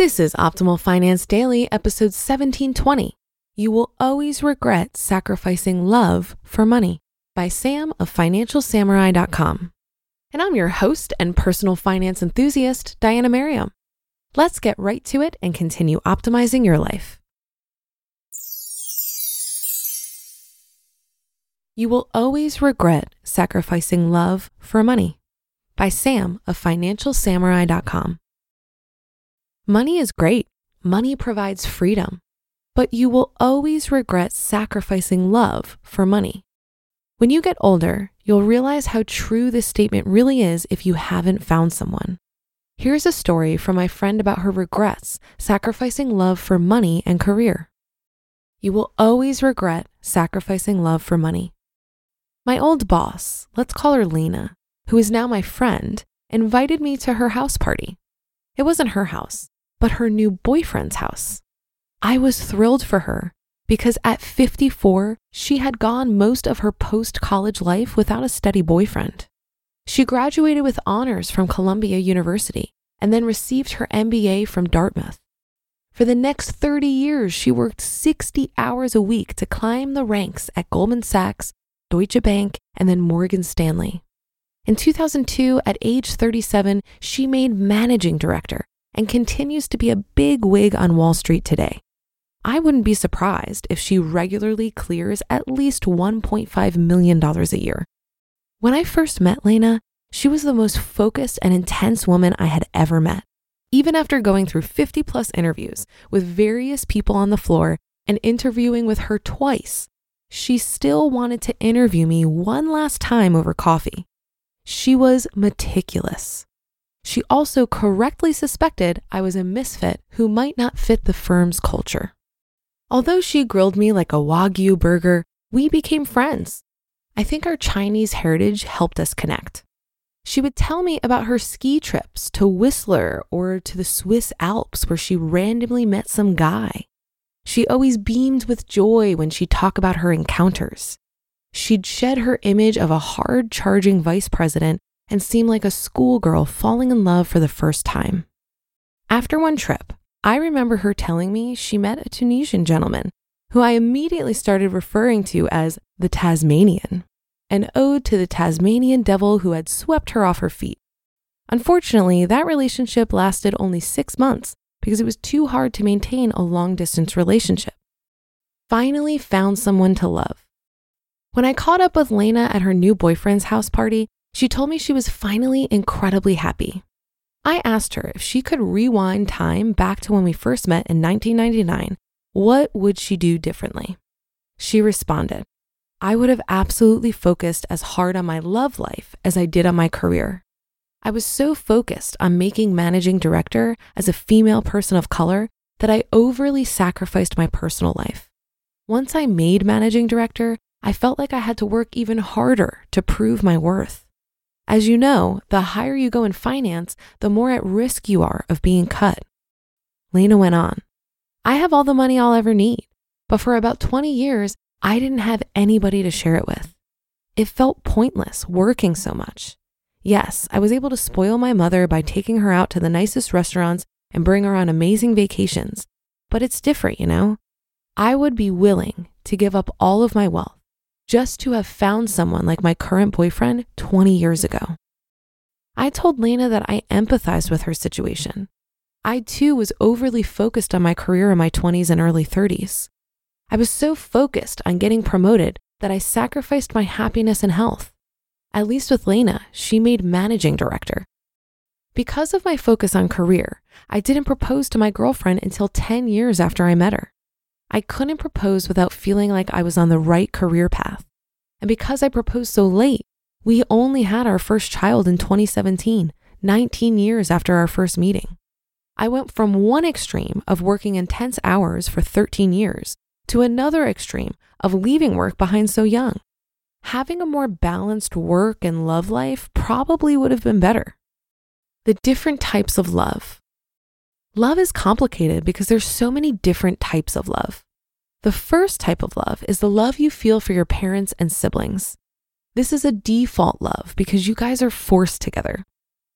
This is Optimal Finance Daily, episode 1720. You will always regret sacrificing love for money by Sam of FinancialSamurai.com. And I'm your host and personal finance enthusiast, Diana Merriam. Let's get right to it and continue optimizing your life. You will always regret sacrificing love for money by Sam of FinancialSamurai.com. Money is great. Money provides freedom, but you will always regret sacrificing love for money. When you get older, you'll realize how true this statement really is if you haven't found someone. Here's a story from my friend about her regrets sacrificing love for money and career. You will always regret sacrificing love for money. My old boss, let's call her Lena, who is now my friend, invited me to her house party. It wasn't her house, but her new boyfriend's house. I was thrilled for her because at 54, she had gone most of her post-college life without a steady boyfriend. She graduated with honors from Columbia University and then received her MBA from Dartmouth. For the next 30 years, she worked 60 hours a week to climb the ranks at Goldman Sachs, Deutsche Bank, and then Morgan Stanley. In 2002, at age 37, she made managing director and continues to be a big wig on Wall Street today. I wouldn't be surprised if she regularly clears at least $1.5 million a year. When I first met Lena, she was the most focused and intense woman I had ever met. Even after going through 50 plus interviews with various people on the floor and interviewing with her twice, she still wanted to interview me one last time over coffee. She was meticulous. She also correctly suspected I was a misfit who might not fit the firm's culture. Although she grilled me like a Wagyu burger, we became friends. I think our Chinese heritage helped us connect. She would tell me about her ski trips to Whistler or to the Swiss Alps where she randomly met some guy. She always beamed with joy when she'd talk about her encounters. She'd shed her image of a hard-charging vice president and seem like a schoolgirl falling in love for the first time. After one trip, I remember her telling me she met a Tunisian gentleman who I immediately started referring to as the Tasmanian, an ode to the Tasmanian devil who had swept her off her feet. Unfortunately, that relationship lasted only 6 months because it was too hard to maintain a long-distance relationship. Finally found someone to love. When I caught up with Lena at her new boyfriend's house party, she told me she was finally incredibly happy. I asked her if she could rewind time back to when we first met in 1999, what would she do differently? She responded, I would have absolutely focused as hard on my love life as I did on my career. I was so focused on making managing director as a female person of color that I overly sacrificed my personal life. Once I made managing director, I felt like I had to work even harder to prove my worth. As you know, the higher you go in finance, the more at risk you are of being cut. Lena went on, I have all the money I'll ever need, but for about 20 years, I didn't have anybody to share it with. It felt pointless working so much. Yes, I was able to spoil my mother by taking her out to the nicest restaurants and bring her on amazing vacations, but it's different, you know? I would be willing to give up all of my wealth just to have found someone like my current boyfriend 20 years ago. I told Lena that I empathized with her situation. I too was overly focused on my career in my 20s and early 30s. I was so focused on getting promoted that I sacrificed my happiness and health. At least with Lena, she made managing director. Because of my focus on career, I didn't propose to my girlfriend until 10 years after I met her. I couldn't propose without feeling like I was on the right career path. And because I proposed so late, we only had our first child in 2017, 19 years after our first meeting. I went from one extreme of working intense hours for 13 years to another extreme of leaving work behind so young. Having a more balanced work and love life probably would have been better. The different types of love. Love is complicated because there's so many different types of love. The first type of love is the love you feel for your parents and siblings. This is a default love because you guys are forced together.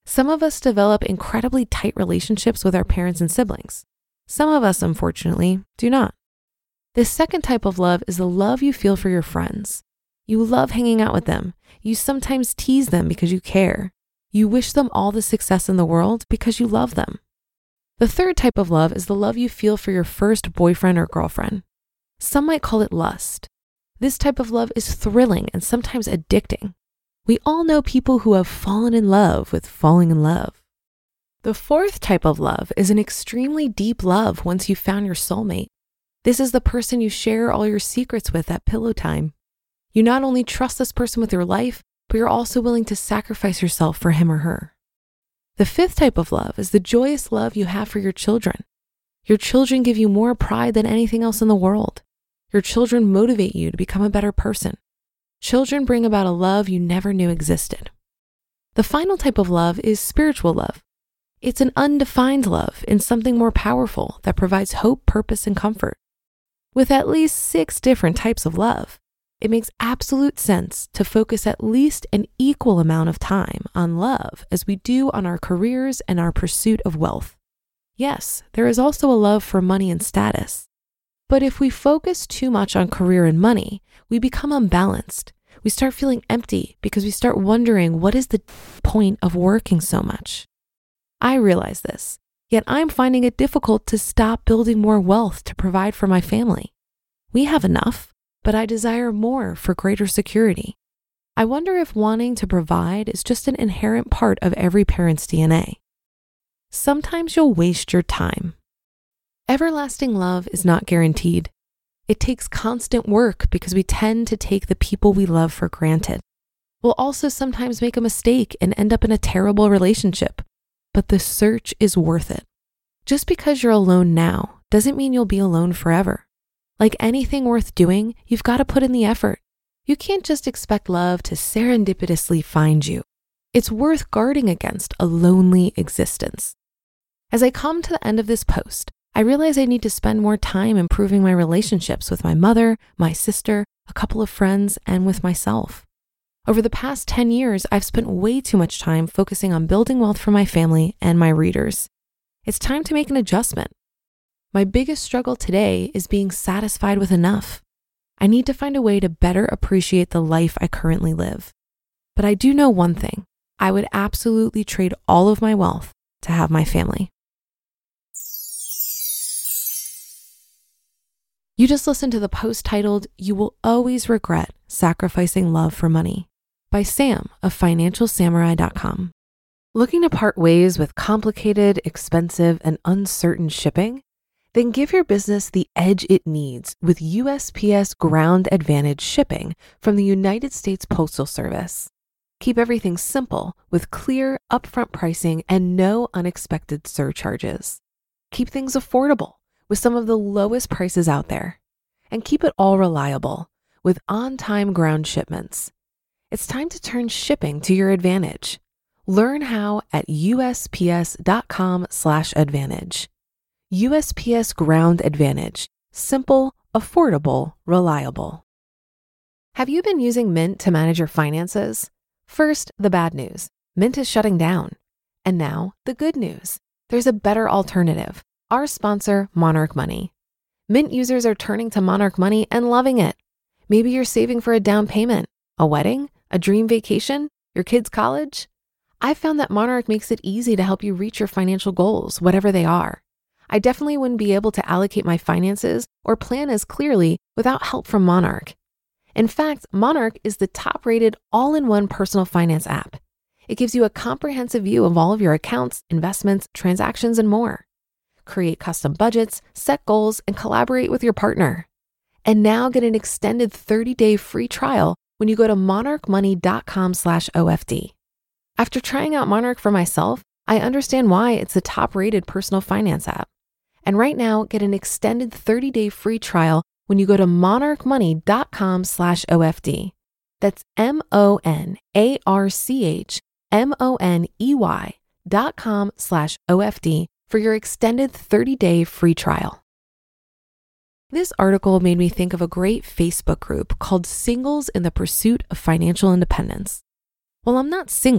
Some of us develop incredibly tight relationships with our parents and siblings. Some of us, unfortunately, do not. This second type of love is the love you feel for your friends. You love hanging out with them. You sometimes tease them because you care. You wish them all the success in the world because you love them. The third type of love is the love you feel for your first boyfriend or girlfriend. Some might call it lust. This type of love is thrilling and sometimes addicting. We all know people who have fallen in love with falling in love. The fourth type of love is an extremely deep love once you've found your soulmate. This is the person you share all your secrets with at pillow time. You not only trust this person with your life, but you're also willing to sacrifice yourself for him or her. The fifth type of love is the joyous love you have for your children. Your children give you more pride than anything else in the world. Your children motivate you to become a better person. Children bring about a love you never knew existed. The final type of love is spiritual love. It's an undefined love in something more powerful that provides hope, purpose, and comfort. With at least 6 different types of love, it makes absolute sense to focus at least an equal amount of time on love as we do on our careers and our pursuit of wealth. Yes, there is also a love for money and status. But if we focus too much on career and money, we become unbalanced. We start feeling empty because we start wondering, what is the point of working so much? I realize this, yet I'm finding it difficult to stop building more wealth to provide for my family. We have enough, but I desire more for greater security. I wonder if wanting to provide is just an inherent part of every parent's DNA. Sometimes you'll waste your time. Everlasting love is not guaranteed. It takes constant work because we tend to take the people we love for granted. We'll also sometimes make a mistake and end up in a terrible relationship, but the search is worth it. Just because you're alone now doesn't mean you'll be alone forever. Like anything worth doing, you've got to put in the effort. You can't just expect love to serendipitously find you. It's worth guarding against a lonely existence. As I come to the end of this post, I realize I need to spend more time improving my relationships with my mother, my sister, a couple of friends, and with myself. Over the past 10 years, I've spent way too much time focusing on building wealth for my family and my readers. It's time to make an adjustment. My biggest struggle today is being satisfied with enough. I need to find a way to better appreciate the life I currently live. But I do know one thing. I would absolutely trade all of my wealth to have my family. You just listened to the post titled, "You Will Always Regret Sacrificing Love for Money" by Sam of FinancialSamurai.com. Looking to part ways with complicated, expensive, and uncertain shipping? Then give your business the edge it needs with USPS Ground Advantage shipping from the United States Postal Service. Keep everything simple with clear, upfront pricing and no unexpected surcharges. Keep things affordable with some of the lowest prices out there. And keep it all reliable with on-time ground shipments. It's time to turn shipping to your advantage. Learn how at USPS.com/advantage. USPS Ground Advantage. Simple, affordable, reliable. Have you been using Mint to manage your finances? First, the bad news. Mint is shutting down. And now, the good news. There's a better alternative. Our sponsor, Monarch Money. Mint users are turning to Monarch Money and loving it. Maybe you're saving for a down payment, a wedding, a dream vacation, your kids' college. I've found that Monarch makes it easy to help you reach your financial goals, whatever they are. I definitely wouldn't be able to allocate my finances or plan as clearly without help from Monarch. In fact, Monarch is the top-rated all-in-one personal finance app. It gives you a comprehensive view of all of your accounts, investments, transactions, and more. Create custom budgets, set goals, and collaborate with your partner. And now get an extended 30-day free trial when you go to monarchmoney.com/OFD. After trying out Monarch for myself, I understand why it's the top-rated personal finance app. And right now, get an extended 30-day free trial when you go to monarchmoney.com/OFD. That's monarchmoney.com/OFD for your extended 30-day free trial. This article made me think of a great Facebook group called Singles in the Pursuit of Financial Independence. While I'm not single,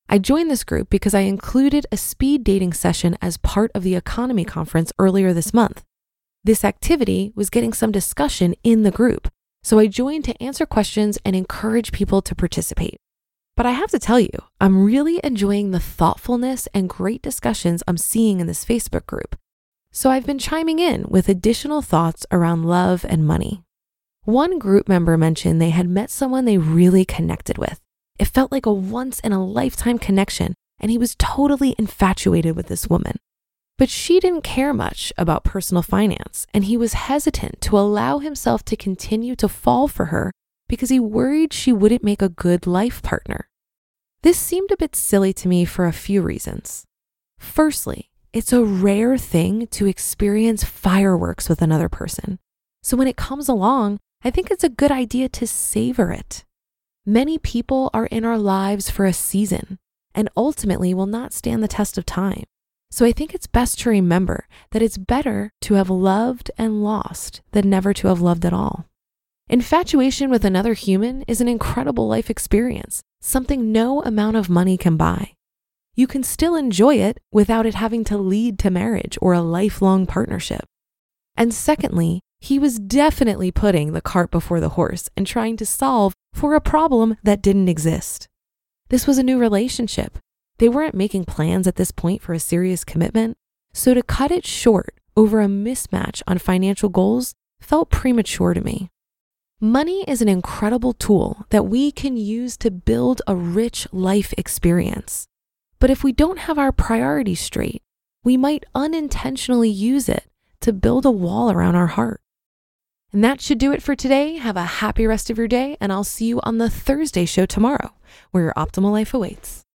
I joined this group because I included a speed dating session as part of the Economy Conference earlier this month. This activity was getting some discussion in the group, so I joined to answer questions and encourage people to participate. But I have to tell you, I'm really enjoying the thoughtfulness and great discussions I'm seeing in this Facebook group. So I've been chiming in with additional thoughts around love and money. One group member mentioned they had met someone they really connected with. It felt like a once-in-a-lifetime connection, and he was totally infatuated with this woman. But she didn't care much about personal finance, and he was hesitant to allow himself to continue to fall for her because he worried she wouldn't make a good life partner. This seemed a bit silly to me for a few reasons. Firstly, it's a rare thing to experience fireworks with another person. So when it comes along, I think it's a good idea to savor it. Many people are in our lives for a season and ultimately will not stand the test of time. So I think it's best to remember that it's better to have loved and lost than never to have loved at all. Infatuation with another human is an incredible life experience, something no amount of money can buy. You can still enjoy it without it having to lead to marriage or a lifelong partnership. And secondly, he was definitely putting the cart before the horse and trying to solve for a problem that didn't exist. This was a new relationship. They weren't making plans at this point for a serious commitment. So to cut it short over a mismatch on financial goals felt premature to me. Money is an incredible tool that we can use to build a rich life experience. But if we don't have our priorities straight, we might unintentionally use it to build a wall around our heart. And that should do it for today. Have a happy rest of your day, and I'll see you on the Thursday show tomorrow, where your optimal life awaits.